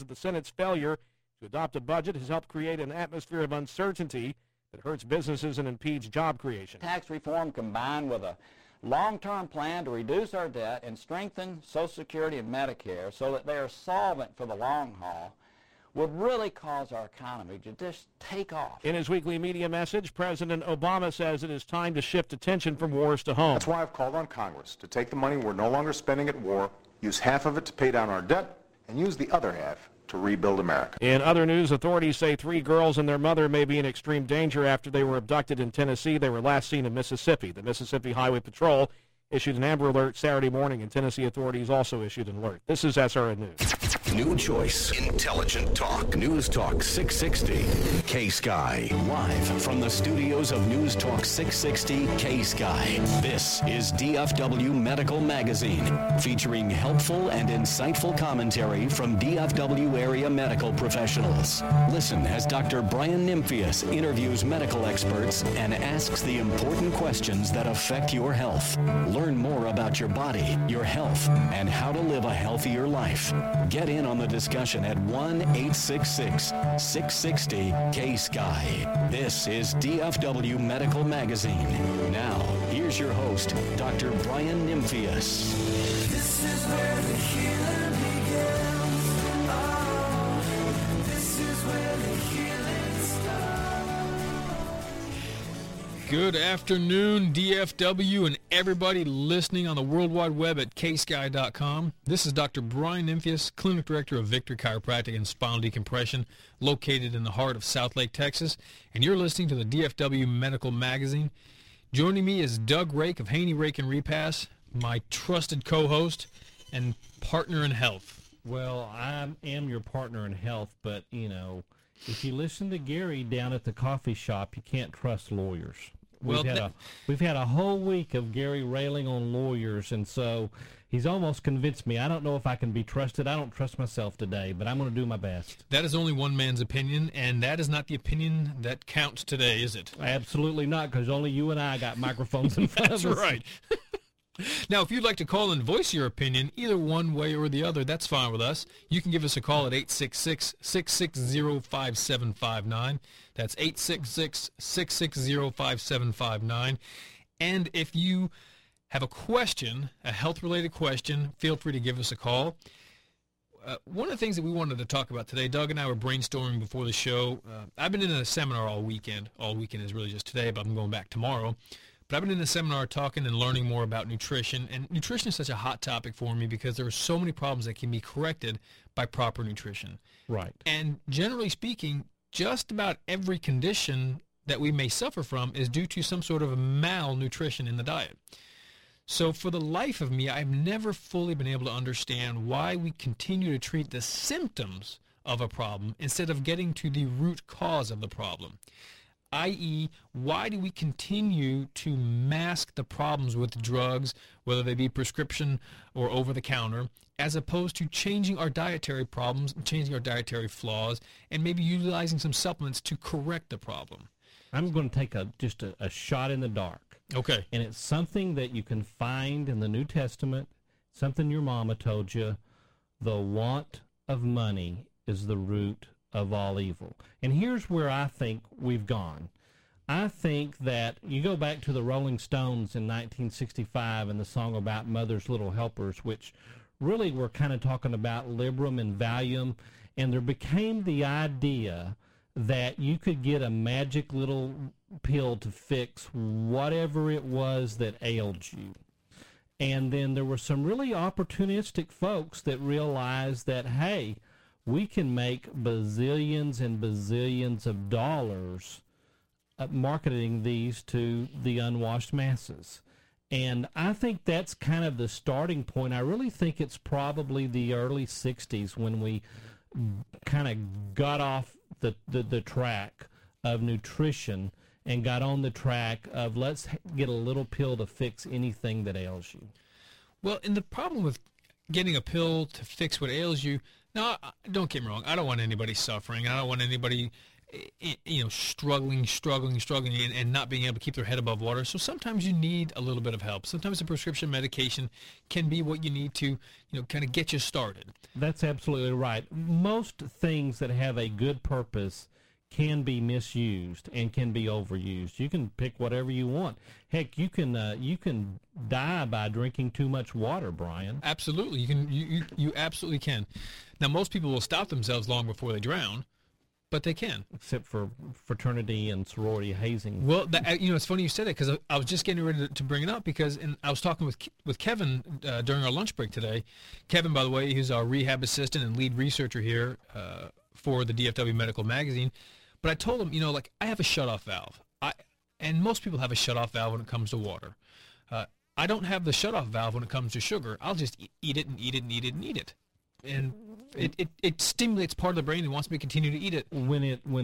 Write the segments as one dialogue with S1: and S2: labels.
S1: that the Senate's failure to adopt a budget has helped create an atmosphere of uncertainty that hurts businesses and impedes job creation.
S2: Tax reform combined with a long-term plan to reduce our debt and strengthen Social Security and Medicare so that they are solvent for the long haul would really cause our economy to just take off.
S1: In his weekly media message, President Obama says it is time to shift attention from wars to home.
S3: That's why I've called on Congress to take the money we're no longer spending at war, use half of it to pay down our debt, and use the other half to rebuild America.
S1: In other news, authorities say 3 girls and their mother may be in extreme danger after they were abducted in Tennessee. They were last seen in Mississippi. The Mississippi Highway Patrol issued an Amber Alert Saturday morning, and Tennessee authorities also issued an alert. This is SRN News.
S4: New choice, intelligent talk. News Talk 660. K-Sky. Live from the studios of News Talk 660 K-Sky. This is DFW Medical Magazine, featuring helpful and insightful commentary from DFW area medical professionals. Listen as Dr. Brian Nymphius interviews medical experts and asks the important questions that affect your health. Learn more about your body, your health, and how to live a healthier life. Get in on the discussion at 1-866-660-K-SKY. This is DFW Medical Magazine. Now, here's your host, Dr. Brian Nymphius.
S5: This is where the healing begins. Oh, this is where the healing starts.
S6: Good afternoon, DFW, and everybody listening on the World Wide Web at ksky.com. This is Dr. Brian Nymphius, Clinic Director of Victor Chiropractic and Spinal Decompression, located in the heart of Southlake, Texas, and you're listening to the DFW Medical Magazine. Joining me is Doug Rake of Haney Rake and Repass, my trusted co-host and partner in health.
S7: Well, I am your partner in health, but, you know, if you listen to Gary down at the coffee shop, you can't trust lawyers. We've had a whole week of Gary railing on lawyers, and so he's almost convinced me. I don't know if I can be trusted. I don't trust myself today, but I'm going to do my best.
S6: That is only one man's opinion, and that is not the opinion that counts today, is it?
S7: Absolutely not, because only you and I got microphones in front of us.
S6: That's right. Now, if you'd like to call and voice your opinion, either one way or the other, that's fine with us. You can give us a call at 866-660-5759. That's 866-660-5759. And if you have a question, a health-related question, feel free to give us a call. One of the things that we wanted to talk about today, Doug and I were brainstorming before the show. I've been in a seminar all weekend. All weekend is really just today, but I'm going back tomorrow. But I've been in a seminar talking and learning more about nutrition, and nutrition is such a hot topic for me because there are so many problems that can be corrected by proper nutrition.
S7: Right.
S6: And generally speaking, just about every condition that we may suffer from is due to some sort of malnutrition in the diet. So for the life of me, I've never fully been able to understand why we continue to treat the symptoms of a problem instead of getting to the root cause of the problem. I.e., why do we continue to mask the problems with drugs, whether they be prescription or over-the-counter, as opposed to changing our dietary problems, changing our dietary flaws, and maybe utilizing some supplements to correct the problem?
S7: I'm going to take just a shot in the dark.
S6: Okay.
S7: And it's something that you can find in the New Testament, something your mama told you. The want of money is the root of all evil. And here's where I think we've gone. I think that you go back to the Rolling Stones in 1965 and the song about Mother's Little Helpers, which really were kind of talking about Librium and Valium, and there became the idea that you could get a magic little pill to fix whatever it was that ailed you. And then there were some really opportunistic folks that realized that, hey, we can make bazillions and bazillions of dollars marketing these to the unwashed masses. And I think that's kind of the starting point. I really think it's probably the early 60s when we kind of got off the track of nutrition and got on the track of let's get a little pill to fix anything that ails you.
S6: Well, and the problem with getting a pill to fix what ails you, now, don't get me wrong, I don't want anybody suffering. I don't want anybody struggling, and not being able to keep their head above water. So sometimes you need a little bit of help. Sometimes a prescription medication can be what you need to, kind of get you started.
S7: That's absolutely right. Most things that have a good purpose can be misused and can be overused. You can pick whatever you want. Heck, you can die by drinking too much water, Brian.
S6: Absolutely, you absolutely can. Now, most people will stop themselves long before they drown, but they can.
S7: Except for fraternity and sorority hazing.
S6: Well, it's funny you said that, because I was just getting ready to bring it up, because I was talking with Kevin during our lunch break today. Kevin, by the way, he's our rehab assistant and lead researcher here for the DFW Medical Magazine. But I told him, I have a shutoff valve. And most people have a shutoff valve when it comes to water. I don't have the shutoff valve when it comes to sugar. I'll just eat it and eat it and eat it and eat it. And it stimulates part of the brain and wants me to continue to eat it.
S7: When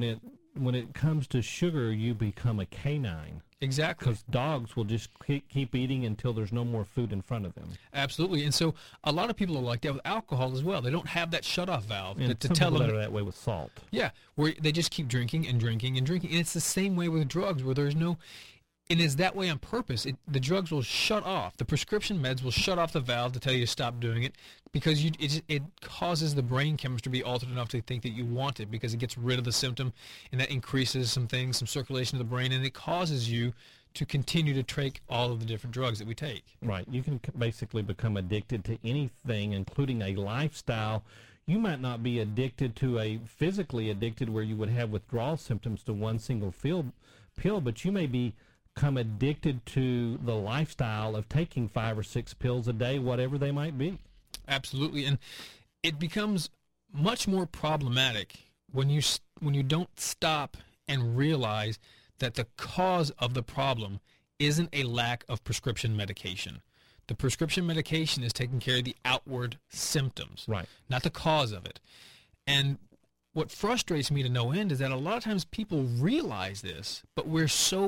S7: it comes to sugar, you become a canine.
S6: Exactly.
S7: Because dogs will just keep eating until there's no more food in front of them.
S6: Absolutely. And so a lot of people are like that with alcohol as well. They don't have that shutoff valve
S7: And
S6: to
S7: some
S6: tell
S7: people
S6: them.
S7: are that way with salt.
S6: Yeah, where they just keep drinking and drinking and drinking. And it's the same way with drugs, where there's no... And it's that way on purpose. The drugs will shut off. The prescription meds will shut off the valve to tell you to stop doing it, because it causes the brain chemistry to be altered enough to think that you want it, because it gets rid of the symptom, and that increases some circulation to the brain, and it causes you to continue to take all of the different drugs that we take.
S7: Right. You can basically become addicted to anything, including a lifestyle. You might not be addicted to physically addicted where you would have withdrawal symptoms to one single pill, but you may become addicted to the lifestyle of taking 5 or 6 pills a day, whatever they might be.
S6: Absolutely. And it becomes much more problematic when you don't stop and realize that the cause of the problem isn't a lack of prescription medication. The prescription medication is taking care of the outward symptoms,
S7: Right.
S6: not the cause of it. And what frustrates me to no end is that a lot of times people realize this, but we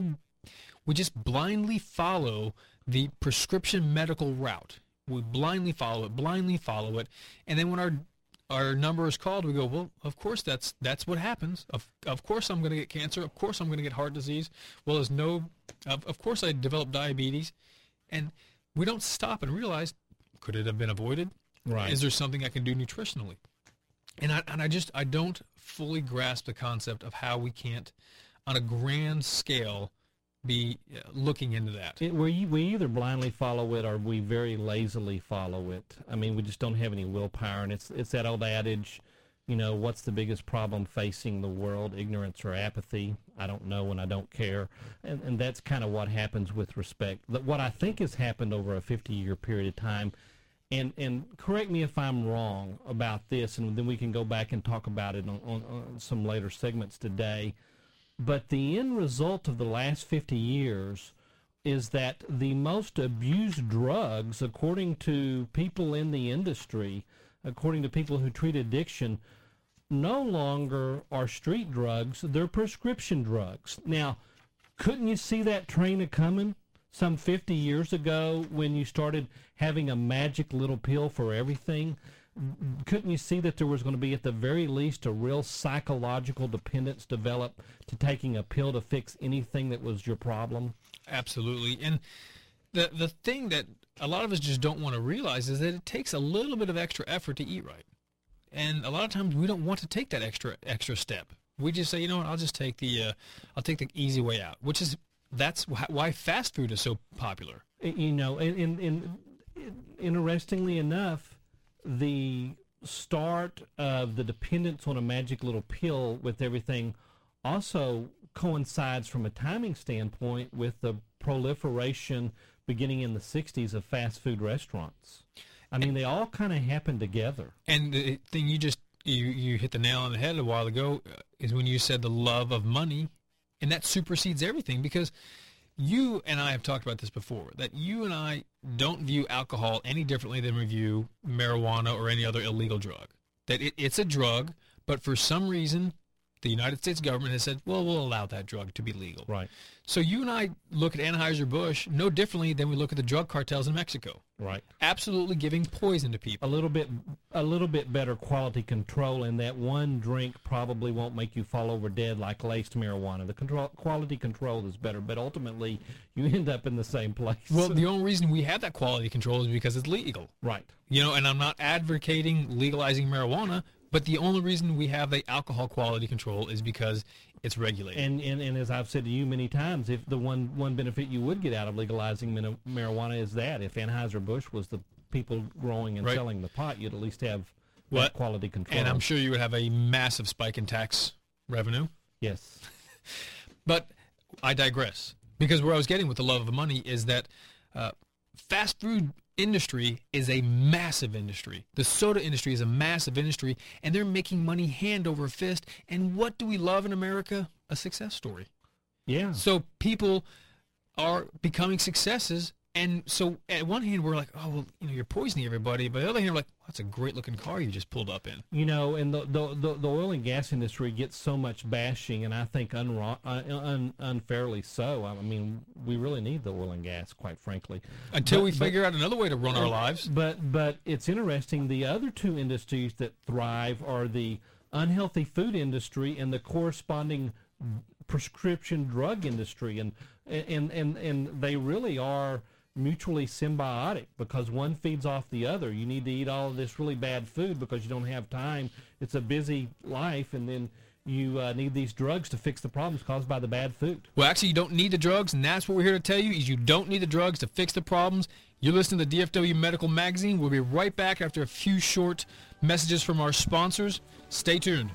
S6: just blindly follow the prescription medical route. We blindly follow it, and then when our number is called, we go, well, of course that's what happens. Of course I'm going to get cancer. Of course I'm going to get heart disease. Well, of course I developed diabetes. And we don't stop and realize, could it have been avoided?
S7: Right.
S6: Is there something I can do nutritionally? And I don't fully grasp the concept of how we can't, on a grand scale, be looking into that.
S7: We either blindly follow it or we very lazily follow it. I mean, we just don't have any willpower, and it's that old adage, what's the biggest problem facing the world, ignorance or apathy? I don't know and I don't care. And that's kind of what happens with respect. What I think has happened over a 50-year period of time, and correct me if I'm wrong about this, and then we can go back and talk about it on some later segments today, but the end result of the last 50 years is that the most abused drugs, according to people in the industry, according to people who treat addiction, no longer are street drugs, they're prescription drugs. Now, couldn't you see that train a-coming some 50 years ago when you started having a magic little pill for everything? Couldn't you see that there was going to be, at the very least, a real psychological dependence developed to taking a pill to fix anything that was your problem?
S6: Absolutely. And the thing that a lot of us just don't want to realize is that it takes a little bit of extra effort to eat right. And a lot of times we don't want to take that extra step. We just say, what, I'll just take the easy way out, that's why fast food is so popular.
S7: Interestingly enough, the start of the dependence on a magic little pill with everything also coincides from a timing standpoint with the proliferation beginning in the 60s of fast food restaurants. I mean, they all kind of happen together.
S6: And the thing you hit the nail on the head a while ago is when you said the love of money, and that supersedes everything, because you and I have talked about this before, that you and I don't view alcohol any differently than we view marijuana or any other illegal drug. That it's a drug, but for some reason, the United States government has said, well, we'll allow that drug to be legal.
S7: Right.
S6: So you and I look at Anheuser-Busch no differently than we look at the drug cartels in Mexico.
S7: Right.
S6: Absolutely giving poison to people.
S7: A little bit better quality control, and that one drink probably won't make you fall over dead like laced marijuana. The quality control is better, but ultimately you end up in the same place.
S6: Well, the only reason we have that quality control is because it's legal.
S7: Right.
S6: You know, and I'm not advocating legalizing marijuana, but the only reason we have the alcohol quality control is because it's regulated.
S7: And as I've said to you many times, if the one benefit you would get out of legalizing marijuana is that if Anheuser-Busch was the people growing and
S6: Right.
S7: selling the pot, you'd at least have
S6: What?
S7: that quality control.
S6: And I'm sure you would have a massive spike in tax revenue.
S7: Yes.
S6: But I digress, because where I was getting with the love of the money is that fast food industry is a massive industry. The soda industry is a massive industry, and they're making money hand over fist. And what do we love in America? A success story.
S7: Yeah.
S6: So people are becoming successes. And so at one hand, we're like, oh, well, you know, you're poisoning everybody. But on the other hand, we're like, oh, that's a great looking car you just pulled up in.
S7: You know, and the oil and gas industry gets so much bashing, and I think unfairly so. I mean, we really need the oil and gas, quite frankly.
S6: Until we figure out another way to run our lives.
S7: But it's interesting. The other two industries that thrive are the unhealthy food industry and the corresponding prescription drug industry, and they really are mutually symbiotic because one feeds off the other. You need to eat all of this really bad food because you don't have time. It's a busy life, and then you need these drugs to fix the problems caused by the bad food.
S6: Well, actually, you don't need the drugs, and that's what we're here to tell you, is you don't need the drugs to fix the problems. You're listening to DFW Medical Magazine. We'll be right back after a few short messages from our sponsors. Stay tuned.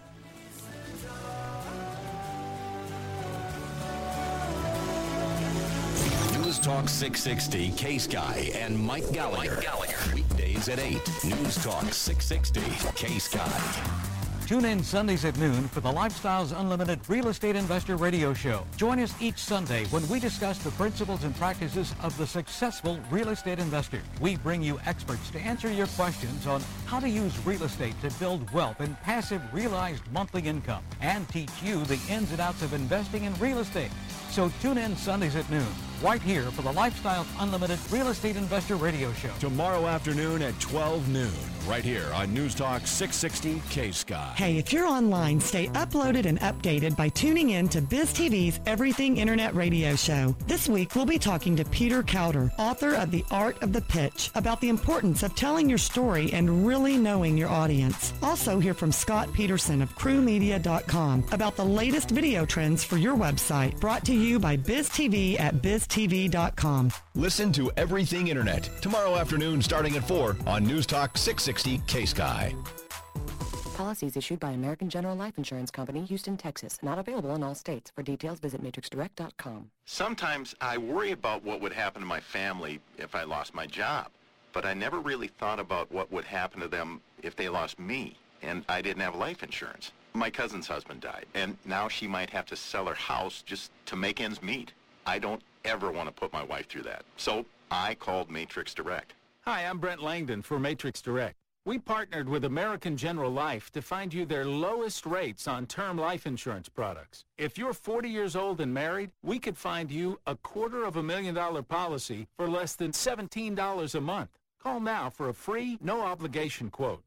S4: News Talk 660, Case Guy and Mike Gallagher. Weekdays at 8. News Talk 660, Case Guy.
S8: Tune in Sundays at noon for the Lifestyles Unlimited Real Estate Investor Radio Show. Join us each Sunday when we discuss the principles and practices of the successful real estate investor. We bring you experts to answer your questions on how to use real estate to build wealth and passive realized monthly income, and teach you the ins and outs of investing in real estate. So tune in Sundays at noon, right here for the Lifestyles Unlimited Real Estate Investor Radio Show.
S9: Tomorrow afternoon at 12 noon, right here on News Talk 660 K-Sky.
S10: Hey, if you're online, stay uploaded and updated by tuning in to Biz TV's Everything Internet Radio Show. This week, we'll be talking to Peter Kauder, author of The Art of the Pitch, about the importance of telling your story and really knowing your audience. Also hear from Scott Peterson of crewmedia.com about the latest video trends for your website, brought to you by Biz TV at biztv.com.
S9: Listen to Everything Internet tomorrow afternoon starting at 4 on News Talk 660 K-Sky.
S11: Policies issued by American General Life Insurance Company, Houston, Texas. Not available in all states. For details, visit matrixdirect.com.
S12: Sometimes I worry about what would happen to my family if I lost my job, but I never really thought about what would happen to them if they lost me, and I didn't have life insurance. My cousin's husband died, and now she might have to sell her house just to make ends meet. I don't ever want to put my wife through that, so I called Matrix Direct.
S13: Hi, I'm Brent Langdon for Matrix Direct. We partnered with American General Life to find you their lowest rates on term life insurance products. If you're 40 years old and married, we could find you a $250,000 policy for less than $17 a month. Call now for a free, no-obligation quote.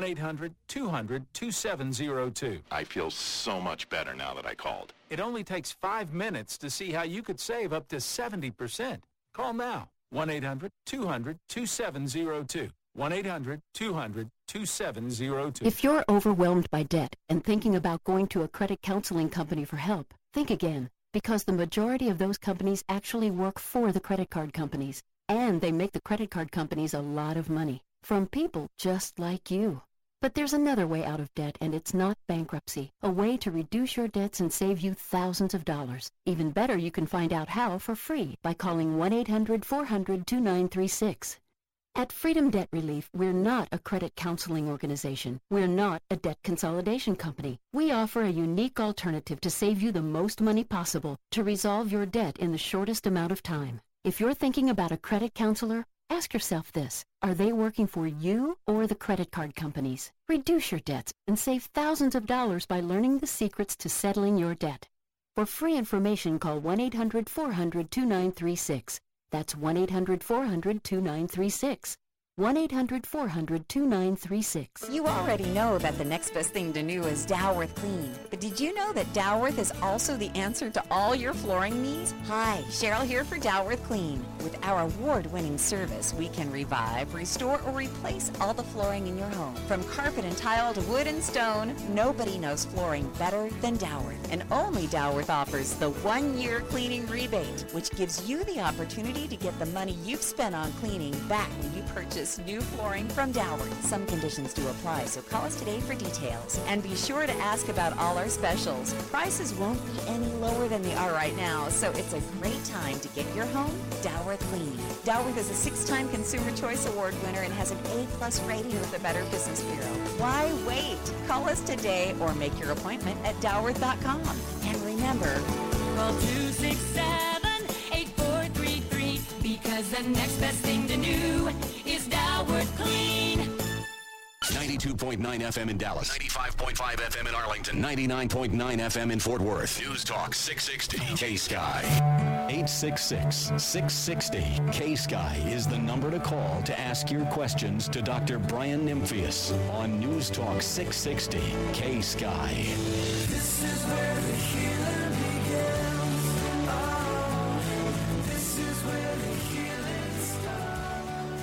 S13: 1-800-200-2702.
S12: I feel so much better now that I called.
S13: It only takes 5 minutes to see how you could save up to 70%. Call now. 1-800-200-2702. 1-800-200-2702.
S11: If you're overwhelmed by debt and thinking about going to a credit counseling company for help, think again, because the majority of those companies actually work for the credit card companies, and they make the credit card companies a lot of money from people just like you. But there's another way out of debt, and it's not bankruptcy. A way to reduce your debts and save you thousands of dollars. Even better, you can find out how for free by calling 1-800-400-2936. At Freedom Debt Relief, we're not a credit counseling organization. We're not a debt consolidation company. We offer a unique alternative to save you the most money possible to resolve your debt in the shortest amount of time. If you're thinking about a credit counselor, Ask yourself this: are they working for you or the credit card companies? Reduce your debts and save thousands of dollars by learning the secrets to settling your debt. For free information, call 1-800-400-2936. That's 1-800-400-2936. 1-800-400-2936.
S14: You already know that the next best thing to new is Dalworth Clean. But did you know that Dalworth is also the answer to all your flooring needs? Hi, Cheryl here for Dalworth Clean. With our award-winning service, we can revive, restore, or replace all the flooring in your home. From carpet and tile to wood and stone, nobody knows flooring better than Dalworth. And only Dalworth offers the 1-year cleaning rebate, which gives you the opportunity to get the money you've spent on cleaning back when you purchase new flooring from Dalworth. Some conditions do apply, so call us today for details. And be sure to ask about all our specials. Prices won't be any lower than they are right now, so it's a great time to get your home Dalworth clean. Dalworth is a 6-time Consumer Choice Award winner and has an A+ rating with the Better Business Bureau. Why wait? Call us today or make your appointment at Dalworth.com. And remember,
S5: Call 267-8433 because the next best thing to do is Dalworth Clean.
S4: 92.9 FM in Dallas, 95.5 FM in Arlington, 99.9 FM in Fort Worth. News Talk 660 K-Sky. 866-660 K-Sky is the number to call to ask your questions to Dr. Brian Nymphius on News Talk 660 K-Sky.
S5: This is where the healing begins. Oh, this is where the healing starts.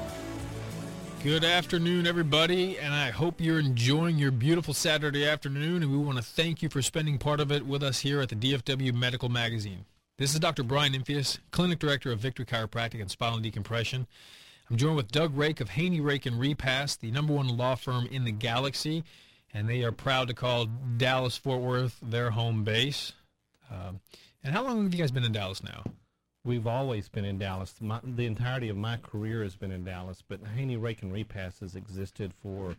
S6: Good afternoon, everybody, and I hope you're enjoying your beautiful Saturday afternoon, and we want to thank you for spending part of it with us here at the DFW Medical Magazine. This is Dr. Brian Nymphius, Clinic Director of Victory Chiropractic and Spinal Decompression. I'm joined with Doug Rake of Haney, Rake & Repass, the #1 law firm in the galaxy, and they are proud to call Dallas-Fort Worth their home base. And how long have you guys been in Dallas now?
S7: We've always been in Dallas. The entirety of my career has been in Dallas, but Haney, Rake & Repass has existed for,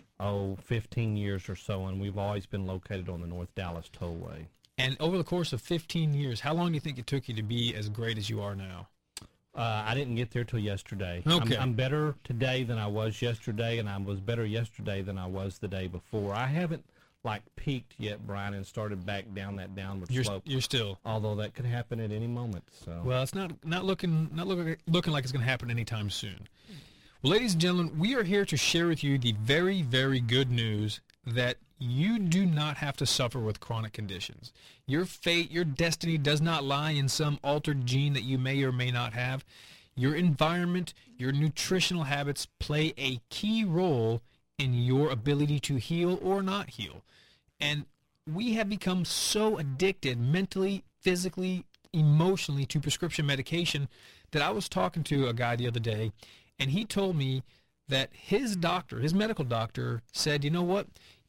S7: 15 years or so, and we've always been located on the North Dallas Tollway.
S6: And over the course of 15 years, how long do you think it took you to be as great as you are now?
S7: I didn't get there till yesterday.
S6: Okay.
S7: I'm better today than I was yesterday, and I was better yesterday than I was the day before. I haven't peaked yet, Brian, and started back down that downward slope.
S6: You're still,
S7: although that could happen at any moment. So
S6: well, it's not looking like it's going to happen anytime soon. Well, ladies and gentlemen, we are here to share with you the very, very good news that you do not have to suffer with chronic conditions. Your fate, your destiny does not lie in some altered gene that you may or may not have. Your environment, your nutritional habits play a key role in your ability to heal or not heal. And we have become so addicted mentally, physically, emotionally to prescription medication that I was talking to a guy the other day, and he told me that his doctor, his medical doctor, said, you know what,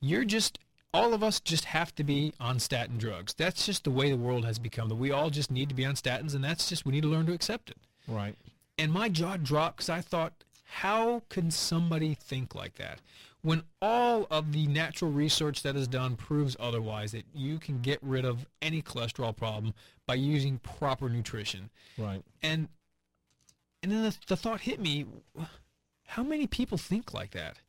S6: all of us just have to be on statin drugs. That's just the way the world has become, that we all just need to be on statins, and we need to learn to accept it.
S7: Right.
S6: And my jaw dropped because I thought, how can somebody think like that? When all of the natural research that is done proves otherwise, that you can get rid of any cholesterol problem by using proper nutrition.
S7: Right.
S6: And then the thought hit me, how many people think like that?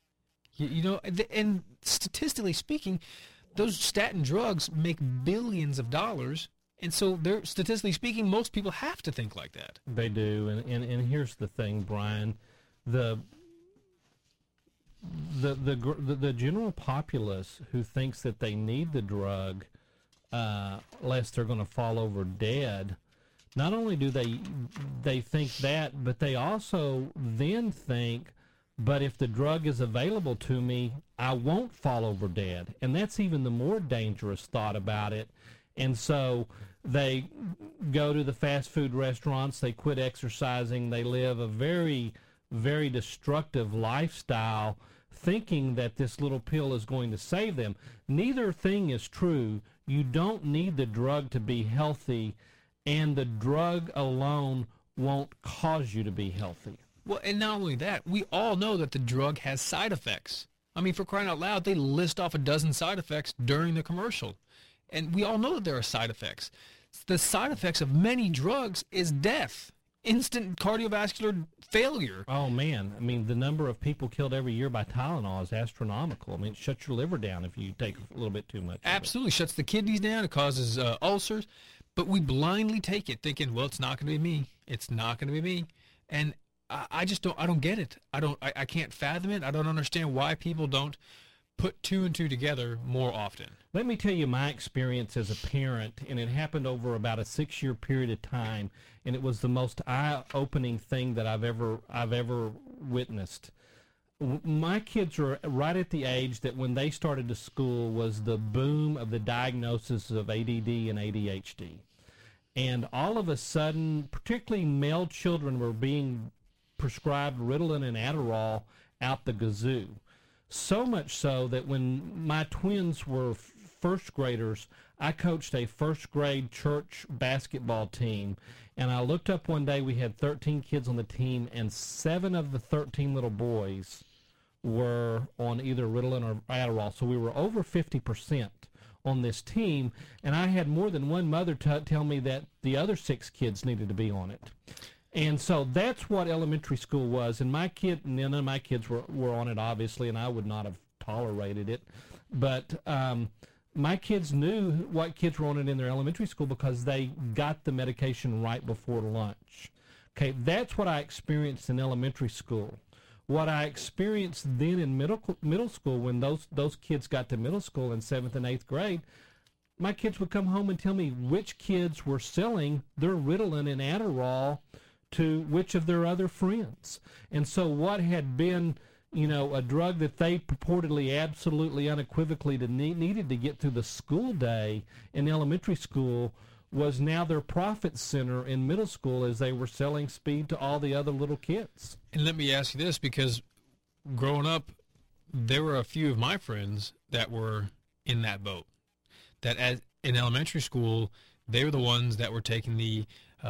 S6: And statistically speaking, those statin drugs make billions of dollars, and so statistically speaking, most people have to think like that.
S7: They do, and here's the thing, Brian, the general populace who thinks that they need the drug lest they're going to fall over dead, not only do they think that, but they also then think, but if the drug is available to me, I won't fall over dead. And that's even the more dangerous thought about it. And so they go to the fast food restaurants, they quit exercising, they live a very, very destructive lifestyle, thinking that this little pill is going to save them. Neither thing is true. You don't need the drug to be healthy, and the drug alone won't cause you to be healthy.
S6: Well, and not only that, we all know that the drug has side effects. I mean, for crying out loud, they list off a dozen side effects during the commercial. And we all know that there are side effects. The side effects of many drugs is death. instant cardiovascular failure.
S7: Oh, man. I mean, the number of people killed every year by Tylenol is astronomical. I mean, it shuts your liver down if you take a little bit too much.
S6: Absolutely. Shuts the kidneys down. It causes ulcers. But we blindly take it thinking, well, it's not going to be me. It's not going to be me. And I just don't get it. I can't fathom it. I don't understand why people don't put two and two together more often.
S7: Let me tell you my experience as a parent, and it happened over about a 6-year period of time, and it was the most eye-opening thing that I've ever witnessed. My kids were right at the age that when they started to school was the boom of the diagnosis of ADD and ADHD. And all of a sudden, particularly male children were being prescribed Ritalin and Adderall out the gazoo. So much so that when my twins were first graders, I coached a first grade church basketball team. And I looked up one day, we had 13 kids on the team, and 7 of the 13 little boys were on either Ritalin or Adderall. So we were over 50% on this team. And I had more than one mother tell me that the other 6 kids needed to be on it. And so that's what elementary school was. And none of my kids were on it, obviously, and I would not have tolerated it. But my kids knew what kids were on it in their elementary school because they got the medication right before lunch. Okay, that's what I experienced in elementary school. What I experienced then in middle school, when those kids got to middle school in 7th and 8th grade, my kids would come home and tell me which kids were selling their Ritalin and Adderall to which of their other friends. And so what had been, a drug that they purportedly absolutely unequivocally needed to get through the school day in elementary school was now their profit center in middle school as they were selling speed to all the other little kids.
S6: And let me ask you this, because growing up, there were a few of my friends that were in that boat, that in elementary school, they were the ones that were taking the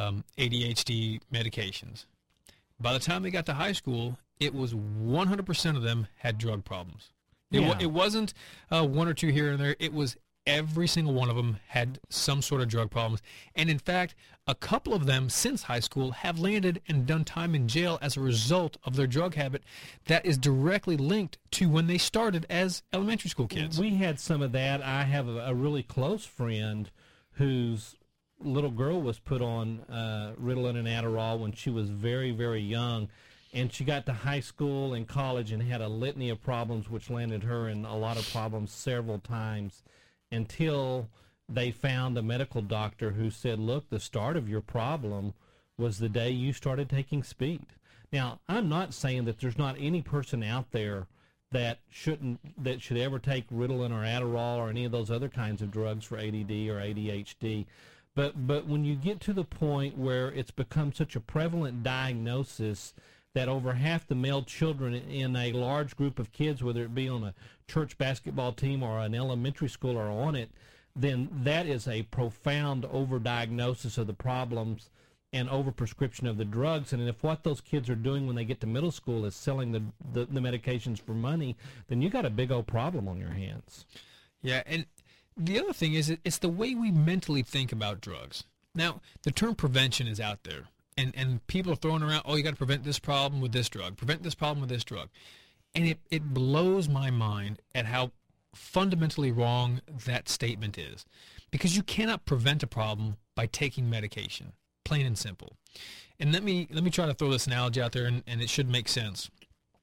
S6: ADHD medications. By the time they got to high school, it was 100% of them had drug problems. It wasn't 1 or 2 here and there. It was every single one of them had some sort of drug problems. And in fact, a couple of them since high school have landed and done time in jail as a result of their drug habit that is directly linked to when they started as elementary school kids.
S7: We had some of that. I have a really close friend whose little girl was put on Ritalin and Adderall when she was very, very young. And she got to high school and college and had a litany of problems, which landed her in a lot of problems several times until they found a medical doctor who said, look, the start of your problem was the day you started taking speed. Now, I'm not saying that there's not any person out there that should ever take Ritalin or Adderall or any of those other kinds of drugs for ADD or ADHD. But when you get to the point where it's become such a prevalent diagnosis that over half the male children in a large group of kids, whether it be on a church basketball team or an elementary school, are on it, then that is a profound overdiagnosis of the problems and overprescription of the drugs. And if what those kids are doing when they get to middle school is selling the medications for money, then you got a big old problem on your hands.
S6: Yeah, and the other thing is it's the way we mentally think about drugs. Now, the term prevention is out there, and people are throwing around, you got to prevent this problem with this drug, prevent this problem with this drug. And it blows my mind at how fundamentally wrong that statement is, because you cannot prevent a problem by taking medication, plain and simple. And let me try to throw this analogy out there, and it should make sense.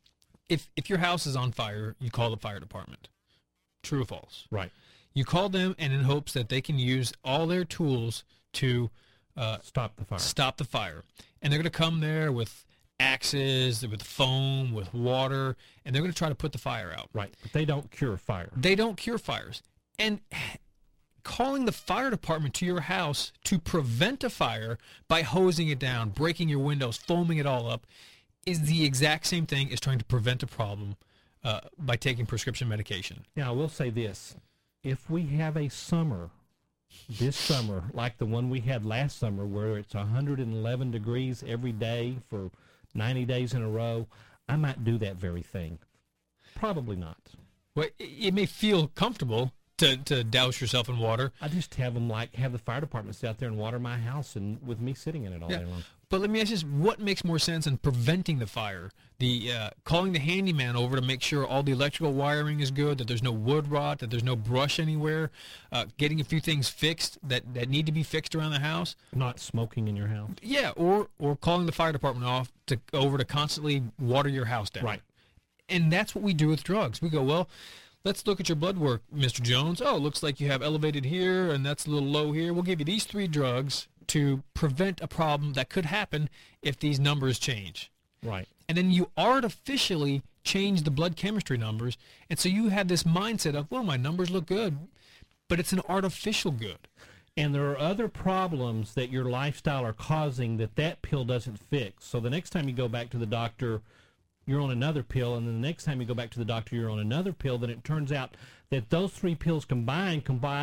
S6: If your house is on fire, you call the fire department. True or false?
S7: Right.
S6: You call them, and in hopes that they can use all their tools to
S7: stop the fire.
S6: And they're going to come there with axes, with foam, with water, and they're going to try to put the fire out.
S7: Right, but they don't cure fire.
S6: They don't cure fires. And calling the fire department to your house to prevent a fire by hosing it down, breaking your windows, foaming it all up, is the exact same thing as trying to prevent a problem by taking prescription medication.
S7: Now, I will say this. If we have a summer, this summer, like the one we had last summer, where it's 111 degrees every day for 90 days in a row, I might do that very thing. Probably not.
S6: Well, it may feel comfortable to douse yourself in water.
S7: I just have them have the fire department sit out there and water my house, and with me sitting in it all day long.
S6: But let me ask you this, what makes more sense in preventing the fire? The calling the handyman over to make sure all the electrical wiring is good, that there's no wood rot, that there's no brush anywhere, getting a few things fixed that need to be fixed around the house.
S7: Not smoking in your house.
S6: Yeah, or calling the fire department over to constantly water your house down.
S7: Right.
S6: And that's what we do with drugs. We go, well, let's look at your blood work, Mr. Jones. Oh, it looks like you have elevated here and that's a little low here. We'll give you these 3 drugs to prevent a problem that could happen if these numbers change.
S7: Right.
S6: And then you artificially change the blood chemistry numbers. And so you have this mindset of, well, my numbers look good, but it's an artificial good.
S7: And there are other problems that your lifestyle are causing that pill doesn't fix. So the next time you go back to the doctor, you're on another pill, and then the next time you go back to the doctor, you're on another pill. Then it turns out that those 3 pills combined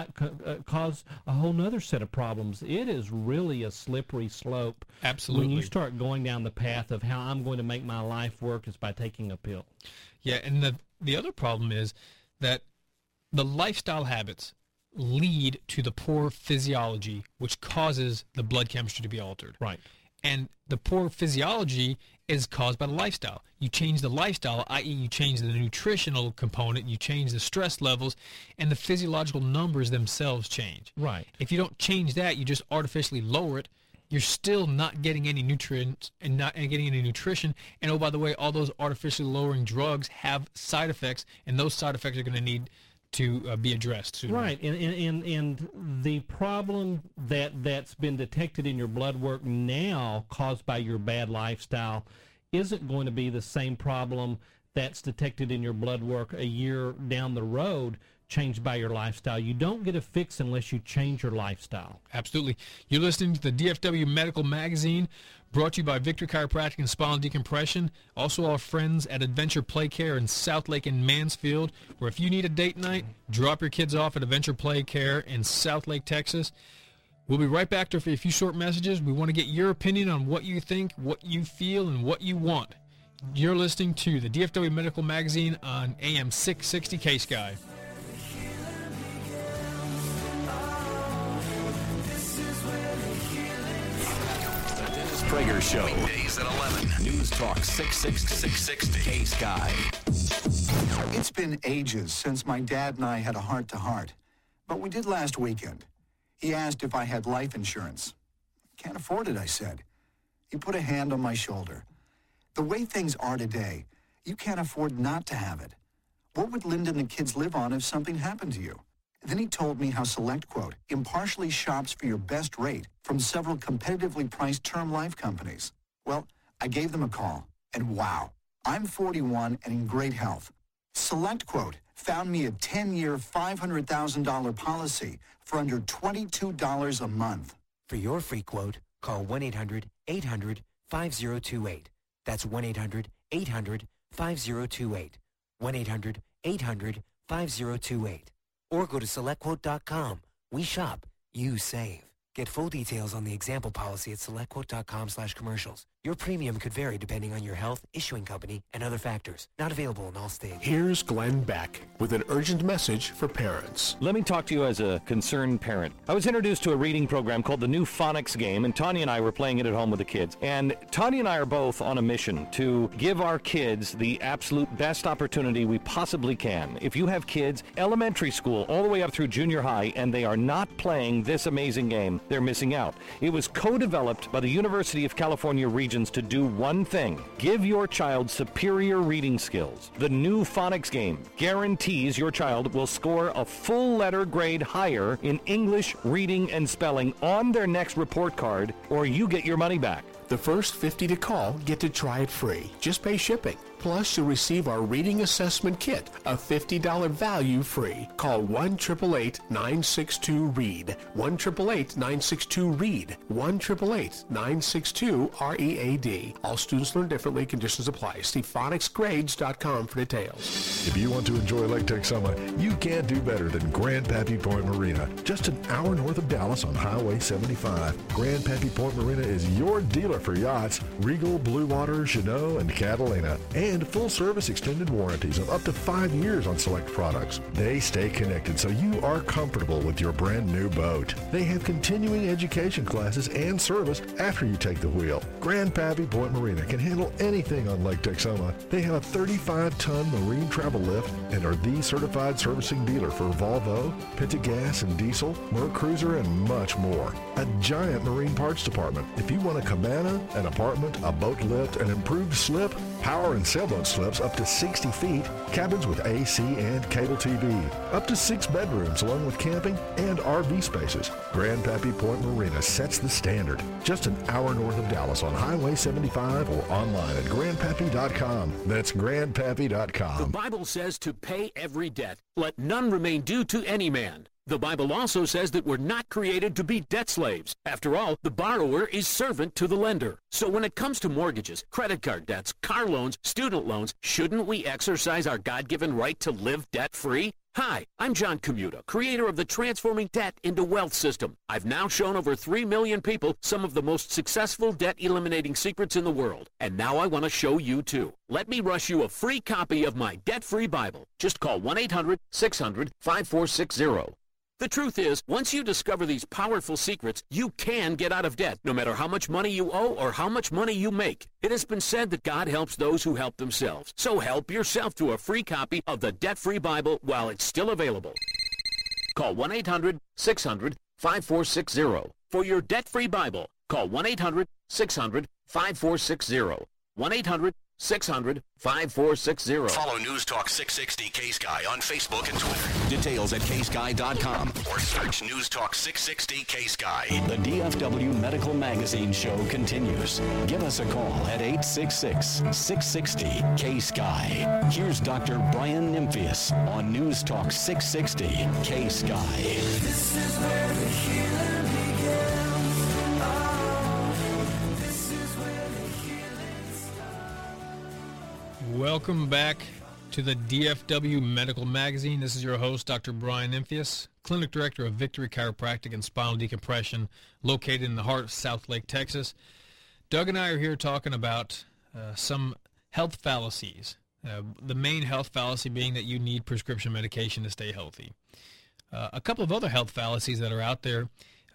S7: cause a whole nother set of problems. It is really a slippery slope.
S6: Absolutely.
S7: When you start going down the path of how I'm going to make my life work is by taking a pill.
S6: Yeah, and the other problem is that the lifestyle habits lead to the poor physiology, which causes the blood chemistry to be altered.
S7: Right.
S6: And the poor physiology is caused by the lifestyle. You change the lifestyle, i.e. you change the nutritional component, you change the stress levels, and the physiological numbers themselves change.
S7: Right.
S6: If you don't change that, you just artificially lower it, you're still not getting any nutrients and not getting any nutrition. And oh, by the way, all those artificially lowering drugs have side effects, and those side effects are going to need to be addressed sooner.
S7: Right, and the problem that's been detected in your blood work now caused by your bad lifestyle isn't going to be the same problem that's detected in your blood work a year down the road changed by your lifestyle. You don't get a fix unless you change your lifestyle.
S6: Absolutely. You're listening to the DFW Medical Magazine, brought to you by Victory Chiropractic and Spinal Decompression. Also our friends at Adventure Play Care in South Lake and Mansfield, where if you need a date night, drop your kids off at Adventure Play Care in South Lake, Texas. We'll be right back to a few short messages. We want to get your opinion on what you think, what you feel, and what you want. You're listening to the DFW Medical Magazine on AM 660 K-Sky.
S4: Prager Show. Weekdays at 11. News Talk 660 K-Sky.
S15: It's been ages since my dad and I had a heart-to-heart, but we did last weekend. He asked if I had life insurance. Can't afford it, I said. He put a hand on my shoulder. The way things are today, you can't afford not to have it. What would Linda and the kids live on if something happened to you? Then he told me how SelectQuote impartially shops for your best rate from several competitively priced term life companies. Well, I gave them a call, and wow, I'm 41 and in great health. SelectQuote found me a 10-year, $500,000 policy for under $22 a month.
S16: For your free quote, call 1-800-800-5028. That's 1-800-800-5028. 1-800-800-5028. Or go to SelectQuote.com. We shop. You save. Get full details on the example policy at SelectQuote.com/commercials. Your premium could vary depending on your health, issuing company, and other factors. Not available in all states.
S17: Here's Glenn Beck with an urgent message for parents.
S18: Let me talk to you as a concerned parent. I was introduced to a reading program called the New Phonics Game, and Tanya and I were playing it at home with the kids. And Tanya and I are both on a mission to give our kids the absolute best opportunity we possibly can. If you have kids, elementary school all the way up through junior high, and they are not playing this amazing game, they're missing out. It was co-developed by the University of California Regions to do one thing: give your child superior reading skills. The New Phonics Game guarantees your child will score a full letter grade higher in English, reading, and spelling on their next report card, or you get your money back.
S17: The first 50 to call get to try it free. Just pay shipping. Plus, you'll receive our reading assessment kit, a $50 value free. Call 1-888-962-READ. 1-888-962-READ. 1-888-962-READ. All students learn differently. Conditions apply. See phonicsgrades.com for details.
S19: If you want to enjoy Lake Texoma, you can't do better than Grand Pappy Point Marina. Just an hour north of Dallas on Highway 75. Grand Pappy Point Marina is your dealer for yachts, Regal, Blue Water, Jeanneau, and Catalina. And and full-service extended warranties of up to 5 years on select products. They stay connected so you are comfortable with your brand new boat. They have continuing education classes and service after you take the wheel. Grand Pappy Point Marina can handle anything on Lake Texoma. They have a 35-ton marine travel lift and are the certified servicing dealer for Volvo, Pentagas and Diesel, Merc Cruiser, and much more. A giant marine parts department. If you want a cabana, an apartment, a boat lift, an improved slip, power and sailboat slips up to 60 feet, cabins with AC and cable TV, up to 6 bedrooms along with camping and RV spaces. Grand Pappy Point Marina sets the standard. Just an hour north of Dallas on Highway 75 or online at grandpappy.com. That's grandpappy.com.
S20: The Bible says to pay every debt. Let none remain due to any man. The Bible also says that we're not created to be debt slaves. After all, the borrower is servant to the lender. So when it comes to mortgages, credit card debts, car loans, student loans, shouldn't we exercise our God-given right to live debt-free? Hi, I'm John Commuta, creator of the Transforming Debt into Wealth system. I've now shown over 3 million people some of the most successful debt-eliminating secrets in the world. And now I want to show you too. Let me rush you a free copy of my debt-free Bible. Just call 1-800-600-5460. The truth is, once you discover these powerful secrets, you can get out of debt, no matter how much money you owe or how much money you make. It has been said that God helps those who help themselves. So help yourself to a free copy of the Debt-Free Bible while it's still available. Call 1-800-600-5460. For your debt-free Bible, call 1-800-600-5460. 1-800-600-5460.
S4: Follow News Talk 660 K-Sky on Facebook and Twitter. Details at ksky.com or search News Talk 660 K-Sky. The DFW Medical Magazine show continues. Give us a call at 866-660 K-Sky. Here's Dr. Brian Nymphius on News Talk 660 K-Sky.
S5: This is where the healing begins.
S6: Welcome back to the DFW Medical Magazine. This is your host, Dr. Brian Nymphius, Clinic Director of Victory Chiropractic and Spinal Decompression, located in the heart of South Lake, Texas. Doug and I are here talking about some health fallacies. The main health fallacy being that you need prescription medication to stay healthy. A couple of other health fallacies that are out there.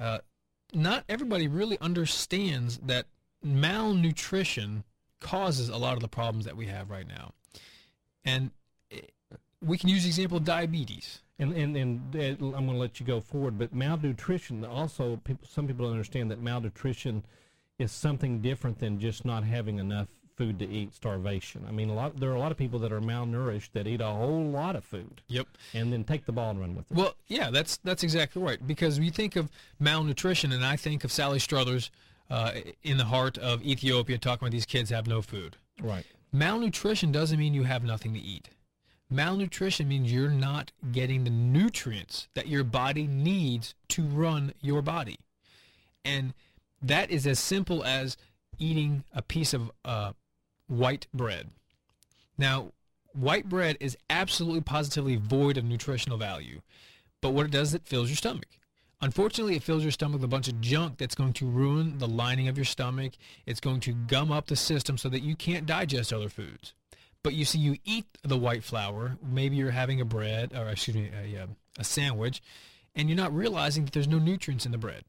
S6: Not everybody really understands that malnutrition causes a lot of the problems that we have right now. And we can use the example of diabetes.
S7: And I'm going to let you go forward, but malnutrition also, some people don't understand that malnutrition is something different than just not having enough food to eat, starvation. I mean, there are a lot of people that are malnourished that eat a whole lot of food.
S6: Yep.
S7: And then take the ball and run with it.
S6: Well, yeah, that's exactly right. Because we think of malnutrition, and I think of Sally Struthers in the heart of Ethiopia talking about these kids have no food.
S7: Right.
S6: Malnutrition doesn't mean you have nothing to eat. Malnutrition means you're not getting the nutrients that your body needs to run your body. And that is as simple as eating a piece of white bread. Now, white bread is absolutely positively void of nutritional value. But what it does, it fills your stomach. Unfortunately, it fills your stomach with a bunch of junk that's going to ruin the lining of your stomach. It's going to gum up the system so that you can't digest other foods. But you see, you eat the white flour, maybe you're having a sandwich, and you're not realizing that there's no nutrients in the bread.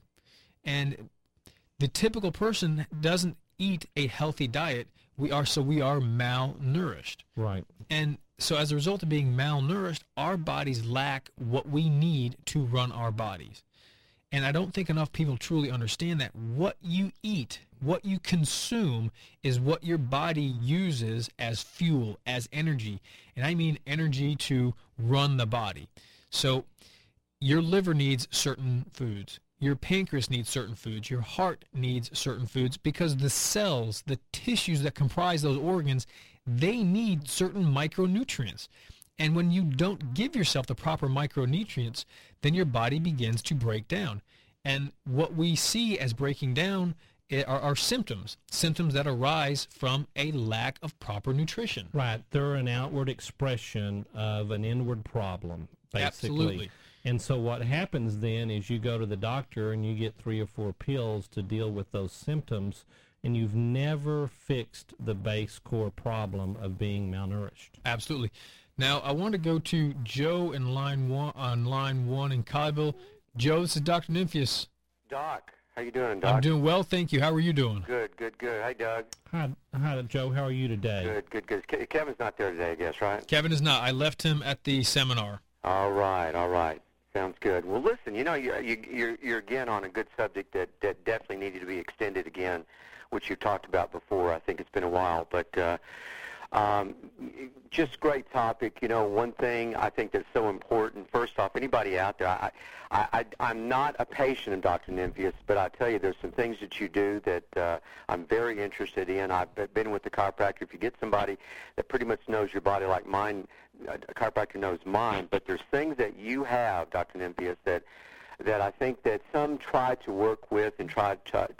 S6: And the typical person doesn't eat a healthy diet. We are malnourished.
S7: Right.
S6: And so as a result of being malnourished, our bodies lack what we need to run our bodies. And I don't think enough people truly understand that what you eat, what you consume, is what your body uses as fuel, as energy. And I mean energy to run the body. So your liver needs certain foods. Your pancreas needs certain foods. Your heart needs certain foods because the cells, the tissues that comprise those organs, they need certain micronutrients. And when you don't give yourself the proper micronutrients, then your body begins to break down. And what we see as breaking down are symptoms that arise from a lack of proper nutrition.
S7: Right. They're an outward expression of an inward problem, basically.
S6: Absolutely.
S7: And so what happens then is you go to the doctor and you get 3 or 4 pills to deal with those symptoms, and you've never fixed the base core problem of being malnourished.
S6: Absolutely. Now, I want to go to Joe in line one in Colleyville. Joe, this is Dr. Nymphius.
S21: Doc, how you doing, Doc?
S6: I'm doing well, thank you. How are you doing?
S21: Good. Hi, Doug.
S7: Hi, Joe. How are you today?
S21: Good. Kevin's not there today, I guess, right?
S6: Kevin is not. I left him at the seminar.
S21: All right. Sounds good. Well, listen, you're again on a good subject that definitely needed to be extended again, which you talked about before. I think it's been a while, but just great topic. One thing I think that's so important, first off, anybody out there, I'm not a patient of Dr. Nymphius, but I tell you, there's some things that you do that I'm very interested in. I've been with the chiropractor. If you get somebody that pretty much knows your body like mine, a chiropractor knows mine, but there's things that you have, Dr. Nymphius, that I think that some try to work with and try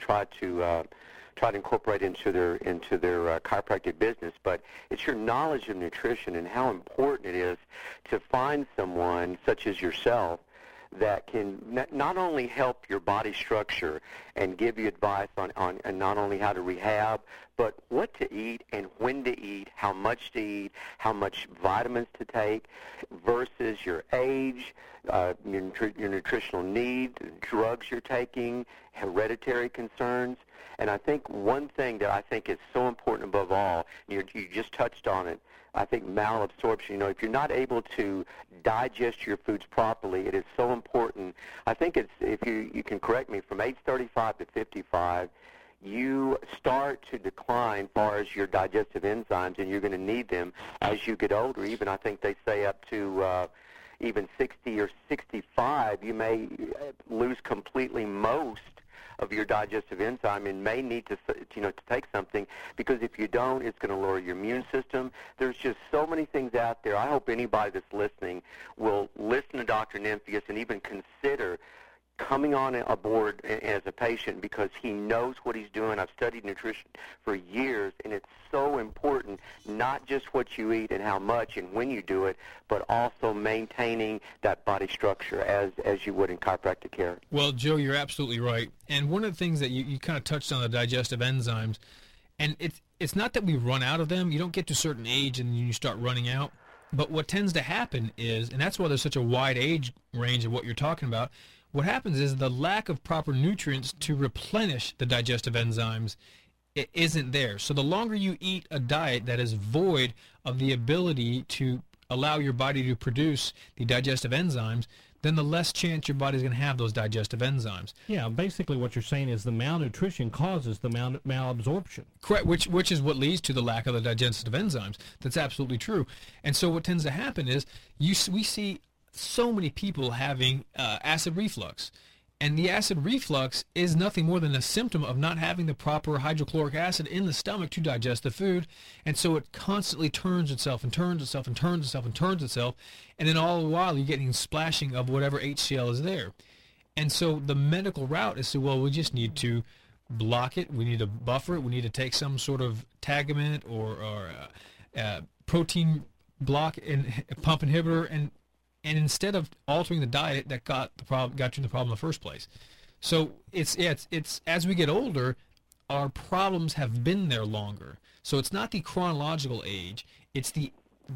S21: to incorporate into their chiropractic business, but it's your knowledge of nutrition and how important it is to find someone such as yourself that can not only help your body structure and give you advice on and not only how to rehab, but what to eat and when to eat, how much to eat, how much vitamins to take versus your age, your nutritional need, drugs you're taking, hereditary concerns. And I think one thing that I think is so important above all, you just touched on it, I think malabsorption. If you're not able to digest your foods properly, it is so important. I think it's, if you can correct me, from age 35 to 55, you start to decline as far as your digestive enzymes, and you're going to need them as you get older. Even I think they say up to even 60 or 65, you may lose completely most of your digestive enzyme and may need to take something, because if you don't, it's going to lower your immune system. There's just so many things out there. I hope anybody that's listening will listen to Dr. Nymphius and even consider coming on aboard as a patient, because he knows what he's doing. I've studied nutrition for years, and it's so important, not just what you eat and how much and when you do it, but also maintaining that body structure as you would in chiropractic care.
S6: Well, Joe, you're absolutely right. And one of the things that you kind of touched on, the digestive enzymes, and it's not that we run out of them. You don't get to a certain age and you start running out. But what tends to happen is, and that's why there's such a wide age range of what you're talking about, what happens is the lack of proper nutrients to replenish the digestive enzymes isn't there. So the longer you eat a diet that is void of the ability to allow your body to produce the digestive enzymes, then the less chance your body's going to have those digestive enzymes.
S7: Yeah, basically what you're saying is the malnutrition causes the malabsorption.
S6: Correct, which is what leads to the lack of the digestive enzymes. That's absolutely true. And so what tends to happen is we see so many people having acid reflux. And the acid reflux is nothing more than a symptom of not having the proper hydrochloric acid in the stomach to digest the food. And so it constantly turns itself and turns itself and turns itself and turns itself. And then all the while you're getting splashing of whatever HCl is there. And so the medical route is to, well, we just need to block it. We need to buffer it. We need to take some sort of Tagamet or protein block and pump inhibitor, and instead of altering the diet that got you the problem in the first place. So it's as we get older, our problems have been there longer. So it's not the chronological age; it's the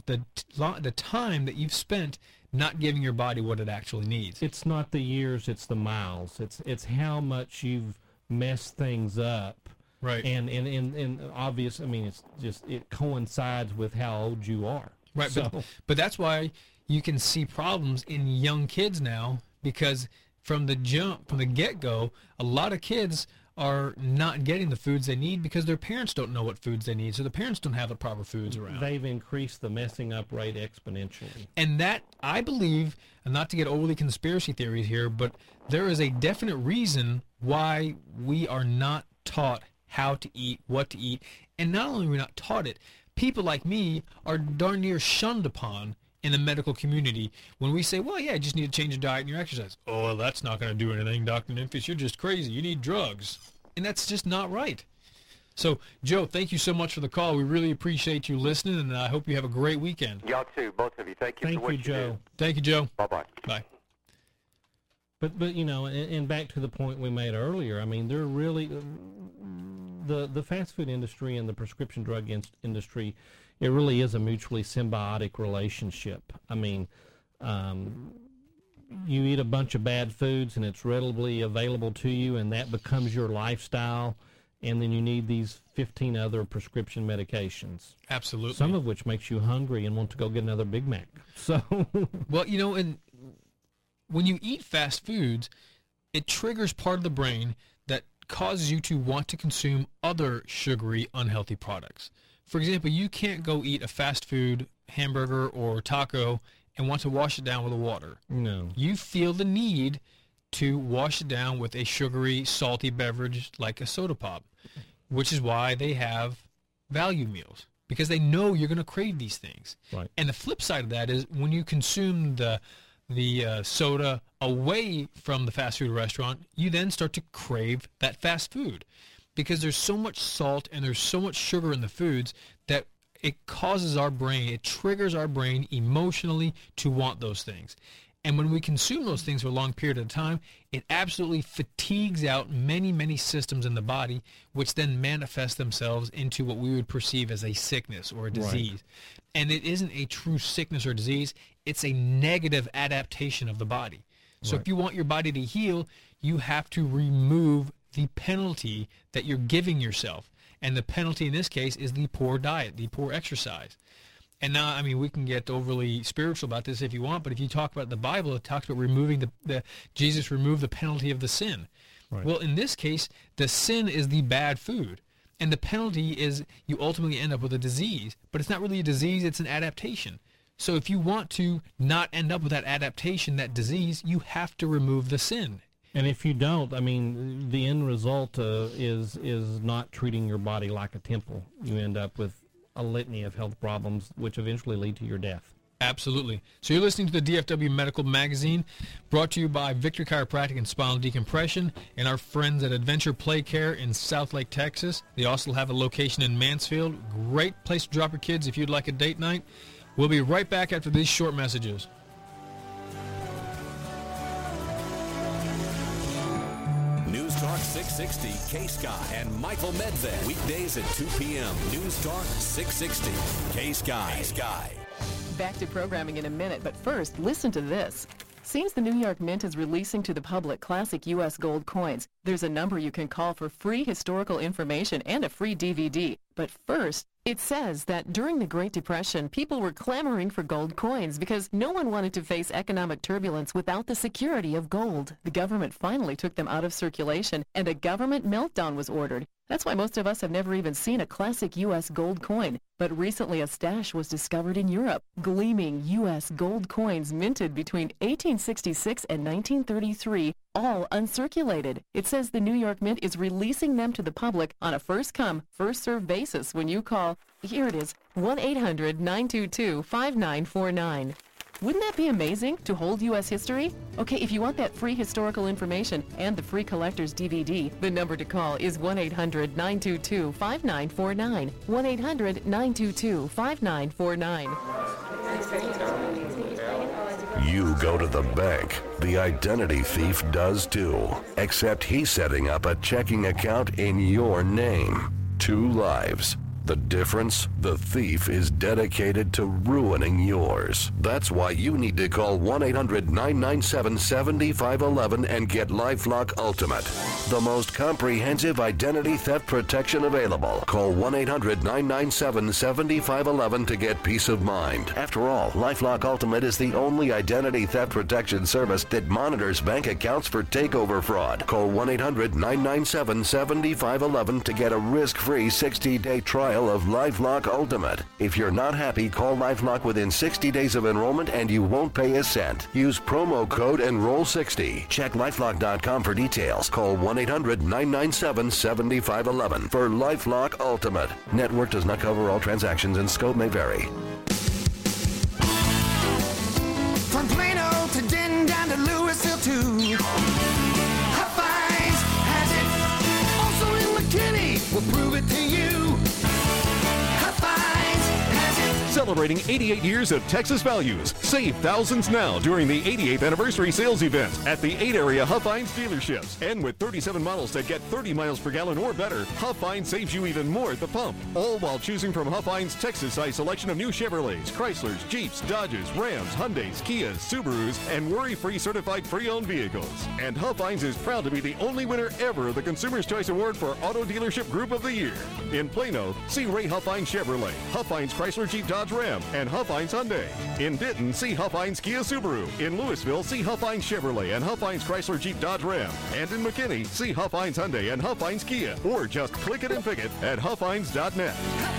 S6: time that you've spent not giving your body what it actually needs.
S7: It's not the years; it's the miles. It's how much you've messed things up.
S6: Right.
S7: And obvious. I mean, it's just it coincides with how old you are.
S6: Right.
S7: So,
S6: but that's why you can see problems in young kids now, because from the get-go, a lot of kids are not getting the foods they need because their parents don't know what foods they need, so the parents don't have the proper foods around.
S7: They've increased the messing up rate exponentially.
S6: And that, I believe, and not to get overly conspiracy theories here, but there is a definite reason why we are not taught how to eat, what to eat, and not only are we not taught it, people like me are darn near shunned upon in the medical community when we say, well, yeah, you just need to change your diet and your exercise. Oh, well, that's not going to do anything, Dr. Nymphius. You're just crazy. You need drugs. And that's just not right. So, Joe, thank you so much for the call. We really appreciate you listening, and I hope you have a great weekend.
S21: Y'all too, both of you. Thank you for what you do.
S6: Thank you, Joe.
S21: Bye-bye.
S6: Bye.
S7: But and back to the point we made earlier, I mean, the fast food industry and the prescription drug industry, it really is a mutually symbiotic relationship. I mean, you eat a bunch of bad foods and it's readily available to you, and that becomes your lifestyle, and then you need these 15 other prescription medications.
S6: Absolutely.
S7: Some of which makes you hungry and want to go get another Big Mac. So,
S6: well, you know, and when you eat fast foods, it triggers part of the brain that causes you to want to consume other sugary, unhealthy products. For example, you can't go eat a fast food hamburger or taco and want to wash it down with water.
S7: No.
S6: You feel the need to wash it down with a sugary, salty beverage like a soda pop, which is why they have value meals, because they know you're going to crave these things.
S7: Right.
S6: And the flip side of that is when you consume the soda away from the fast food restaurant, you then start to crave that fast food, because there's so much salt and there's so much sugar in the foods that it causes our brain, it triggers our brain emotionally to want those things. And when we consume those things for a long period of time, it absolutely fatigues out many, many systems in the body, which then manifest themselves into what we would perceive as a sickness or a disease. Right. And it isn't a true sickness or disease. It's a negative adaptation of the body. So if you want your body to heal, you have to remove the penalty that you're giving yourself. And the penalty in this case is the poor diet, the poor exercise. And now, I mean, we can get overly spiritual about this if you want, but if you talk about the Bible, it talks about removing Jesus removed the penalty of the sin.
S7: Right.
S6: Well, in this case, the sin is the bad food. And the penalty is you ultimately end up with a disease. But it's not really a disease, it's an adaptation. So if you want to not end up with that adaptation, that disease, you have to remove the sin.
S7: And if you don't, I mean, the end result is not treating your body like a temple. You end up with a litany of health problems, which eventually lead to your death.
S6: Absolutely. So you're listening to the DFW Medical Magazine, brought to you by Victory Chiropractic and Spinal Decompression and our friends at Adventure Play Care in Southlake, Texas. They also have a location in Mansfield. Great place to drop your kids if you'd like a date night. We'll be right back after these short messages.
S4: News Talk 660, K-Sky and Michael Medved. Weekdays at 2 p.m. News Talk 660, K-Sky.
S2: Back to programming in a minute, but first, listen to this. Seems the New York Mint is releasing to the public classic U.S. gold coins. There's a number you can call for free historical information and a free DVD. But first, it says that during the Great Depression, people were clamoring for gold coins because no one wanted to face economic turbulence without the security of gold. The government finally took them out of circulation, and a government meltdown was ordered. That's why most of us have never even seen a classic U.S. gold coin. But recently a stash was discovered in Europe. Gleaming U.S. gold coins minted between 1866 and 1933, all uncirculated. It says the New York Mint is releasing them to the public on a first-come, first-served basis when you call, here it is, 1-800-922-5949. Wouldn't that be amazing to hold U.S. history? Okay, if you want that free historical information and the free collector's DVD, the number to call is 1-800-922-5949. 1-800-922-5949.
S19: You go to the bank. The identity thief does too. Except he's setting up a checking account in your name. 2 lives. The difference? The thief is dedicated to ruining yours. That's why you need to call 1-800-997-7511 and get LifeLock Ultimate, the most comprehensive identity theft protection available. Call 1-800-997-7511 to get peace of mind. After all, LifeLock Ultimate is the only identity theft protection service that monitors bank accounts for takeover fraud. Call 1-800-997-7511 to get a risk-free 60-day trial of LifeLock Ultimate. If you're not happy, call LifeLock within 60 days of enrollment and you won't pay a cent. Use promo code ENROLL60. Check LifeLock.com for details. Call 1-800-997-7511 for LifeLock Ultimate. Network does not cover all transactions and scope may vary.
S22: From Plano to Denton down to Louisville too. Popeyes has it. Also in McKinney, we'll prove it to you.
S23: So
S1: celebrating 88 years of Texas values. Save thousands now during the 88th anniversary sales event at the 8 area Huff Hines dealerships. And with 37 models that get 30 miles per gallon or better, Huff Hines saves you even more at the pump. All while choosing from Huff Hines' Texas-sized selection of new Chevrolets, Chryslers, Jeeps, Dodges, Rams, Hyundais, Kias, Subarus, and worry-free certified pre-owned vehicles. And Huff Hines is proud to be the only winner ever of the Consumer's Choice Award for Auto Dealership Group of the Year. In Plano, see Ray Huff Hines Chevrolet, Huff Hines Chrysler Jeep Dodge Ram, and Huff Hines Hyundai. In Denton, see Huff Hines Kia Subaru. In Louisville, see Huff Hines Chevrolet and Huff Hines Chrysler Jeep Dodge Ram. And in McKinney, see Huff Hines Hyundai and Huff Hines Kia. Or just click it and pick it at huffhines.net.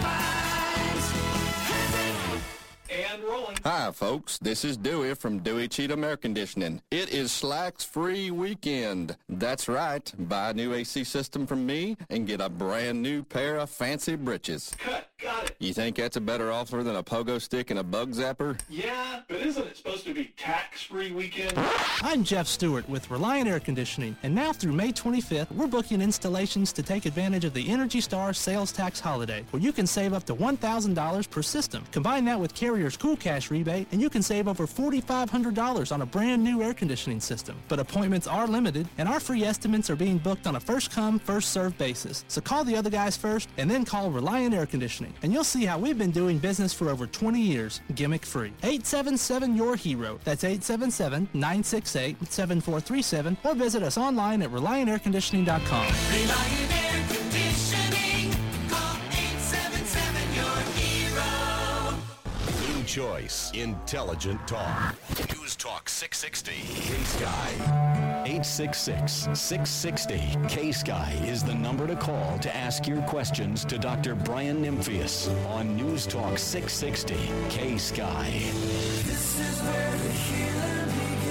S3: And rolling. Hi, folks. This is Dewey from Dewey Cheatham Air Conditioning. It is Slacks-free weekend. That's right. Buy a new AC system from me and get a brand new pair of fancy britches.
S23: Got it.
S3: You think that's a better offer than a pogo stick and a bug zapper?
S23: Yeah, but isn't it supposed to be tax-free weekend?
S24: I'm Jeff Stewart with Reliant Air Conditioning, and now through May 25th, we're booking installations to take advantage of the Energy Star sales tax holiday, where you can save up to $1,000 per system. Combine that with Carrier's Cool Cash rebate, and you can save over $4,500 on a brand new air conditioning system. But appointments are limited, and our free estimates are being booked on a first-come, first-served basis. So call the other guys first, and then call Reliant Air Conditioning, and you'll see how we've been doing business for over 20 years, gimmick-free. 877-YOUR-HERO. That's 877-968-7437, or visit us online at ReliantAirConditioning.com.
S5: Reliant Air Conditioning. Call 877-YOUR-HERO.
S4: New choice, intelligent talk. News Talk 660. K-Sky. 866-660. K-Sky is the number to call to ask your questions to Dr. Brian Nymphius on News Talk 660. K-Sky.
S22: This is where the healing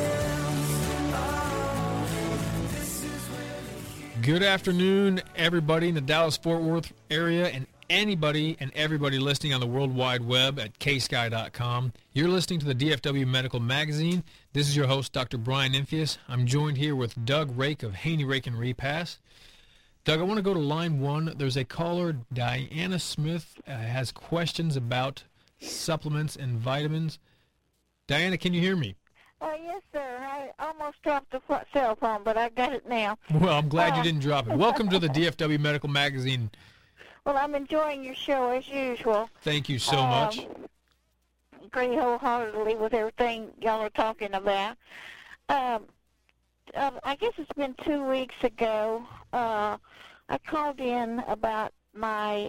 S22: begins.
S6: Good afternoon, everybody in the Dallas-Fort Worth area and anybody and everybody listening on the World Wide Web at ksky.com. You're listening to the DFW Medical Magazine. This is your host, Dr. Brian Nymphius. I'm joined here with Doug Rake of Haney Rake and Repass. Doug, I want to go to line one. There's a caller, Diana Smith, has questions about supplements and vitamins. Diana, can you hear me?
S25: Yes, sir. I almost dropped the cell phone, but I got it now.
S6: Well, I'm glad you didn't drop it. Welcome to the DFW Medical Magazine.
S25: Well, I'm enjoying your show as usual.
S6: Thank you so much.
S25: Agree wholeheartedly with everything y'all are talking about. I guess it's been 2 weeks ago. I called in about my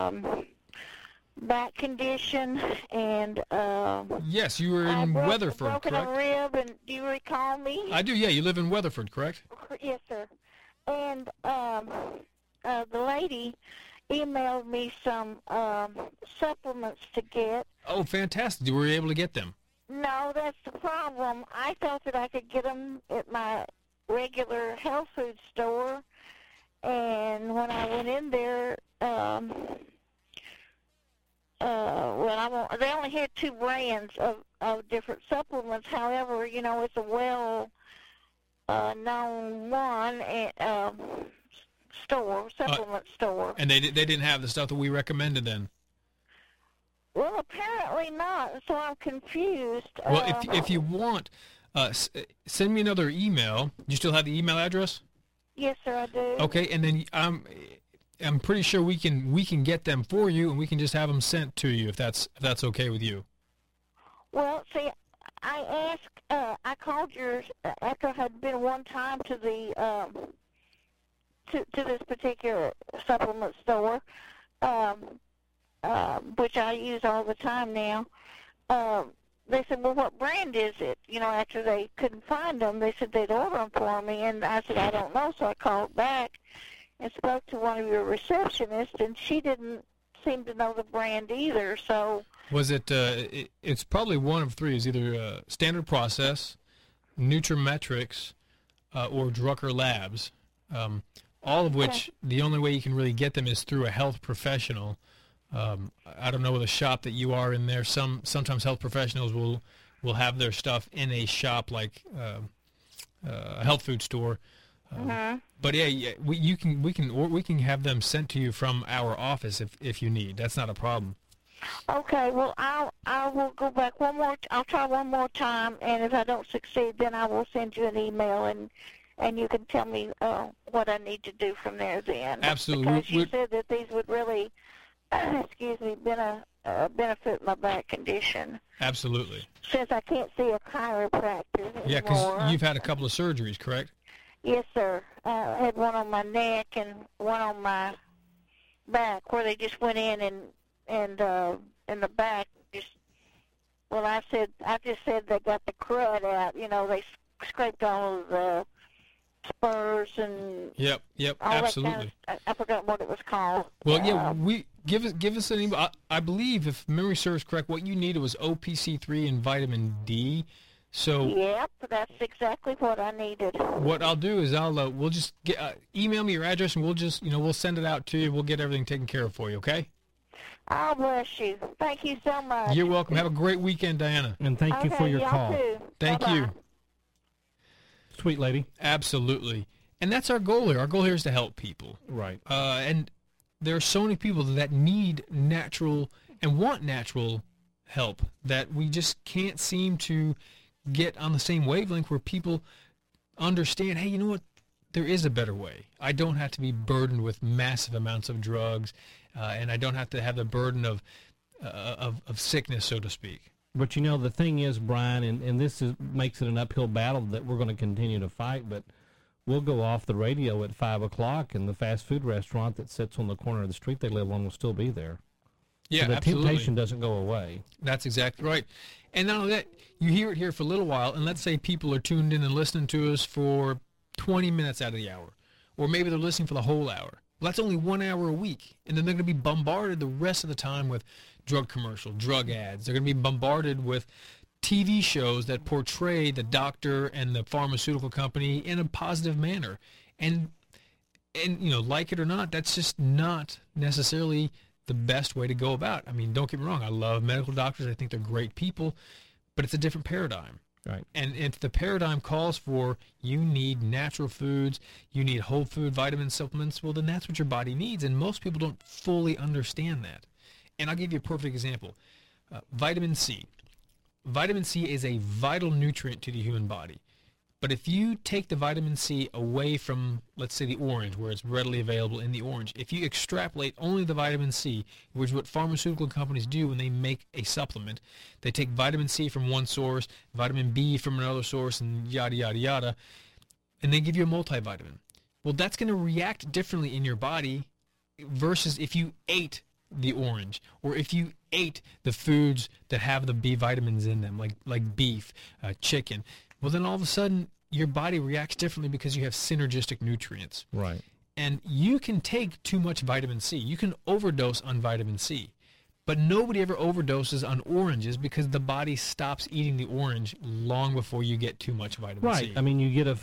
S25: back condition, and
S6: yes, you were in Weatherford,
S25: broken
S6: correct?
S25: a rib, and do you recall me?
S6: I do, yeah. You live in Weatherford, correct?
S25: Yes, sir. And the lady emailed me some supplements to get.
S6: Oh, fantastic. Were you able to get them?
S25: No, that's the problem. I thought that I could get them at my regular health food store, and when I went in there, they only had 2 brands of different supplements. However, you know, it's a well-known one supplement store.
S6: And they didn't have the stuff that we recommended then?
S25: Well, apparently not, so I'm confused.
S6: Well, if you want, send me another email. You still have the email address?
S25: Yes, sir, I do.
S6: Okay, and then I'm pretty sure we can get them for you, and we can just have them sent to you if that's okay with you.
S25: Well, see, I called yours after I had been one time to the to this particular supplement store, which I use all the time now. They said, well, what brand is it? You know, after they couldn't find them, they said they'd order them for me, and I said, I don't know, so I called back and spoke to one of your receptionists, and she didn't seem to know the brand either, so...
S6: Was it, it's probably one of 3. It's either Standard Process, Nutrimetrics, or Drucker Labs, all of which the only way you can really get them is through a health professional. I don't know the shop that you are in there. Sometimes health professionals will have their stuff in a shop like a health food store. But yeah, we can have them sent to you from our office if you need. That's not a problem.
S25: Okay, well, I will go back one more. I'll try one more time, and if I don't succeed, then I will send you an email, and you can tell me what I need to do from there. Then
S6: absolutely,
S25: because you said that these would really, benefit my back condition.
S6: Absolutely.
S25: Since I can't see a chiropractor anymore.
S6: Yeah, because you've had a couple of surgeries, correct?
S25: Yes, sir. I had one on my neck and one on my back, where they just went in and in the back, I just said they got the crud out. You know, they scraped all of the spurs and
S6: Yep,
S25: all
S6: absolutely.
S25: That kind of, I forgot what it was called.
S6: Well, yeah, we give us an email. I believe, if memory serves correct, what you needed was OPC3 and vitamin D. So
S25: yep, that's exactly what I needed.
S6: What I'll do is we'll just email me your address, and we'll send it out to you. We'll get everything taken care of for you. Okay?
S25: Oh, bless you. Thank you so much.
S6: You're welcome. Have a great weekend, Diana.
S7: And thank you for your call.
S25: Too.
S6: Thank
S25: Bye-bye.
S6: you.
S7: Sweet lady.
S6: Absolutely. And that's our goal here. Our goal here is to help people.
S7: Right.
S6: And there are so many people that need natural and want natural help that we just can't seem to get on the same wavelength where people understand, hey, you know what? There is a better way. I don't have to be burdened with massive amounts of drugs, and I don't have to have the burden of sickness, so to speak.
S7: But you know, the thing is, Brian, and this makes it an uphill battle that we're going to continue to fight, but we'll go off the radio at 5 o'clock, and the fast food restaurant that sits on the corner of the street they live on will still be there.
S6: Yeah,
S7: so the
S6: absolutely.
S7: temptation doesn't go away.
S6: That's exactly right. And not only that, you hear it here for a little while, and let's say people are tuned in and listening to us for 20 minutes out of the hour, or maybe they're listening for the whole hour. Well, that's only 1 hour a week, and then they're going to be bombarded the rest of the time with drug commercial, drug ads. They're going to be bombarded with TV shows that portray the doctor and the pharmaceutical company in a positive manner. And you know, like it or not, that's just not necessarily the best way to go about. I mean, don't get me wrong. I love medical doctors. I think they're great people, but it's a different paradigm.
S7: Right.
S6: And if the paradigm calls for you need natural foods, you need whole food vitamin supplements, well, then that's what your body needs. And most people don't fully understand that. And I'll give you a perfect example. Vitamin C. Vitamin C is a vital nutrient to the human body. But if you take the vitamin C away from, let's say, the orange, where it's readily available in the orange, if you extrapolate only the vitamin C, which is what pharmaceutical companies do when they make a supplement, they take vitamin C from one source, vitamin B from another source, and yada, yada, yada, and they give you a multivitamin. Well, that's going to react differently in your body versus if you ate the orange, or if you ate the foods that have the B vitamins in them, like beef, chicken. Well, then all of a sudden, your body reacts differently because you have synergistic nutrients.
S7: Right.
S6: And you can take too much vitamin C. You can overdose on vitamin C. But nobody ever overdoses on oranges because the body stops eating the orange long before you get too much vitamin C.
S7: Right. I mean, you get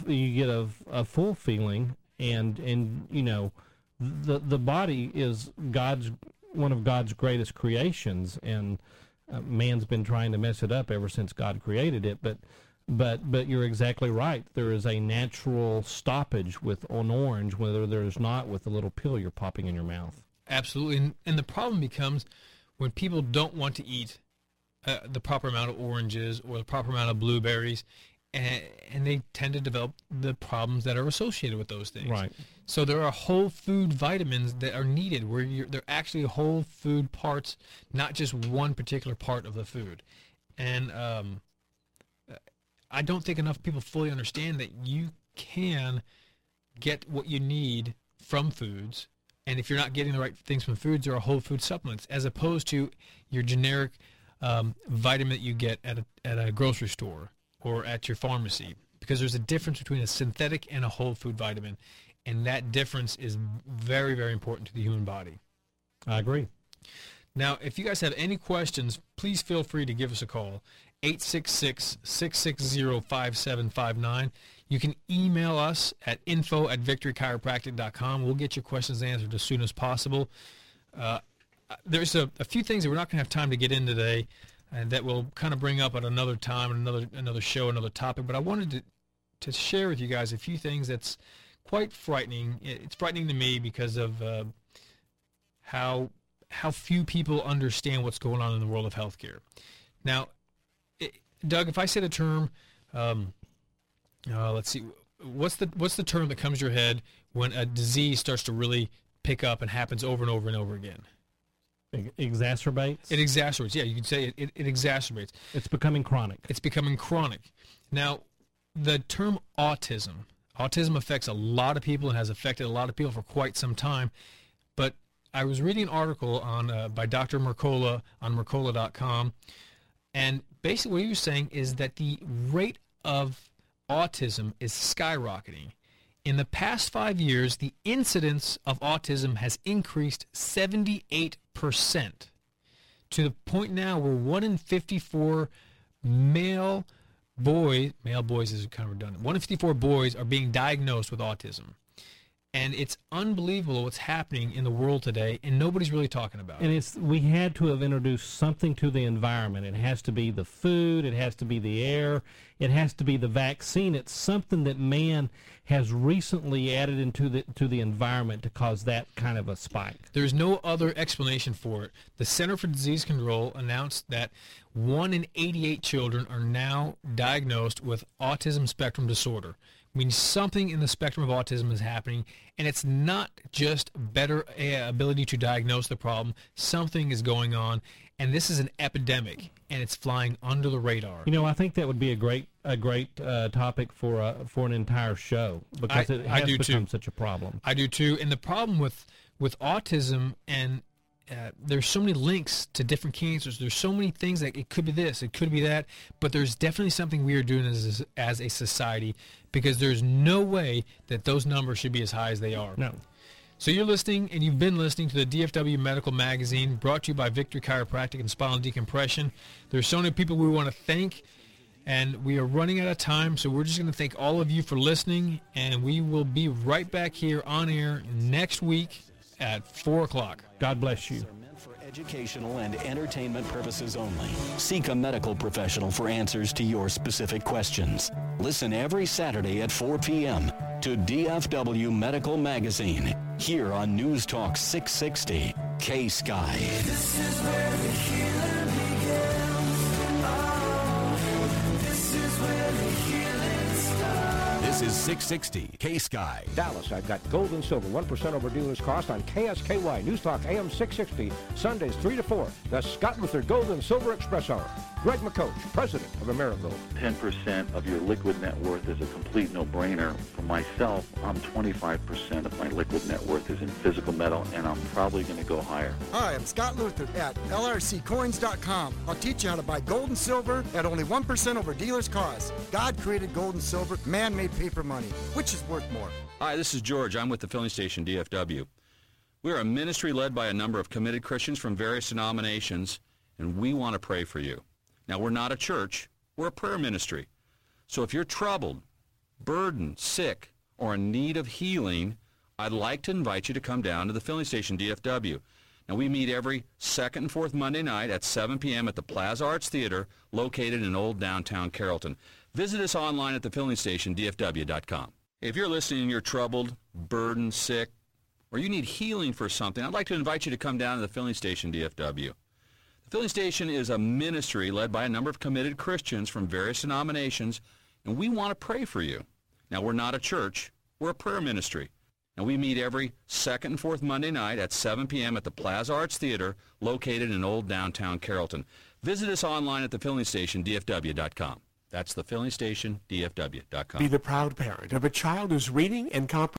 S7: a full feeling, and you know, the body is one of God's greatest creations, and man's been trying to mess it up ever since God created it. But you're exactly right. There is a natural stoppage with an orange, whether there's not with the little pill you're popping in your mouth.
S6: Absolutely. And the problem becomes when people don't want to eat the proper amount of oranges or the proper amount of blueberries, and they tend to develop the problems that are associated with those things.
S7: Right.
S6: So there are whole food vitamins that are needed where they're actually whole food parts, not just one particular part of the food. And I don't think enough people fully understand that you can get what you need from foods, and if you're not getting the right things from foods, there are whole food supplements, as opposed to your generic vitamin that you get at a grocery store or at your pharmacy, because there's a difference between a synthetic and a whole food vitamin, and that difference is very, very important to the human body.
S7: I agree.
S6: Now, if you guys have any questions, please feel free to give us a call. 866-660-5759. You can email us at info@victorychiropractic.com. We'll get your questions answered as soon as possible. There's a few things that we're not going to have time to get in today, and that we'll kind of bring up at another time, another show, another topic. But I wanted to share with you guys a few things that's quite frightening. It's frightening to me because of how how few people understand what's going on in the world of healthcare. Now, Doug, if I say the term, let's see, what's the term that comes to your head when a disease starts to really pick up and happens over and over and over again?
S7: Exacerbates?
S6: It exacerbates. Yeah, you could say it exacerbates.
S7: It's becoming chronic.
S6: It's becoming chronic. Now, the term autism affects a lot of people and has affected a lot of people for quite some time. But I was reading an article on by Dr. Mercola on Mercola.com, and basically what he was saying is that the rate of autism is skyrocketing. In the past 5 years, the incidence of autism has increased 78%, to the point now where 1 in 54 male boys is kind of redundant, 1 in 54 boys are being diagnosed with autism. And it's unbelievable what's happening in the world today, and nobody's really talking about it.
S7: And we had to have introduced something to the environment. It has to be the food. It has to be the air. It has to be the vaccine. It's something that man has recently added into the environment to cause that kind of a spike.
S6: There's no other explanation for it. The Center for Disease Control announced that 1 in 88 children are now diagnosed with autism spectrum disorder. I mean, something in the spectrum of autism is happening, and it's not just better ability to diagnose the problem. Something is going on, and this is an epidemic, and it's flying under the radar.
S7: You know, I think that would be a great topic for an entire show, because it has become such a problem.
S6: I do too, and the problem with autism, and there's so many links to different cancers. There's so many things that it could be this, it could be that, but there's definitely something we are doing as a society, because there's no way that those numbers should be as high as they are.
S7: No.
S6: So you're listening, and you've been listening to the DFW Medical Magazine, brought to you by Victory Chiropractic and Spinal Decompression. There's so many people we want to thank, and we are running out of time, so we're just going to thank all of you for listening, and we will be right back here on air next week at 4 o'clock.
S7: God bless you.
S4: For educational and entertainment purposes only. Seek a medical professional for answers to your specific questions. Listen every Saturday at 4 p.m. to DFW Medical Magazine here on News Talk 660 K-Sky.
S22: This is where the healing begins. Oh, this is where the healing starts.
S4: This is 660 K-Sky.
S8: Dallas, I've got gold and silver, 1% over dealer's cost on KSKY News Talk AM 660, Sundays 3 to 4. The Scott Luther Gold and Silver Express Hour. Greg McCoach, president of Amerigold.
S9: 10% of your liquid net worth is a complete no-brainer. For myself, I'm 25% of my liquid net worth is in physical metal, and I'm probably going to go higher.
S10: Hi, I'm Scott Luther at LRCcoins.com. I'll teach you how to buy gold and silver at only 1% over dealer's cost. God created gold and silver. Man made paper money. Which is worth more?
S12: Hi, this is George. I'm with the Filling Station DFW. We're a ministry led by a number of committed Christians from various denominations, and we want to pray for you. Now, we're not a church. We're a prayer ministry. So if you're troubled, burdened, sick, or in need of healing, I'd like to invite you to come down to the Filling Station DFW. Now, we meet every second and fourth Monday night at 7 p.m. at the Plaza Arts Theater, located in old downtown Carrollton. Visit us online at thefillingstationdfw.com. If you're listening and you're troubled, burdened, sick, or you need healing for something, I'd like to invite you to come down to the Filling Station DFW. The Filling Station is a ministry led by a number of committed Christians from various denominations, and we want to pray for you. Now, we're not a church. We're a prayer ministry. And we meet every second and fourth Monday night at 7 p.m. at the Plaza Arts Theater, located in old downtown Carrollton. Visit us online at thefillingstationdfw.com. That's thefillingstationdfw.com.
S17: Be the proud parent of a child who's reading and comprehending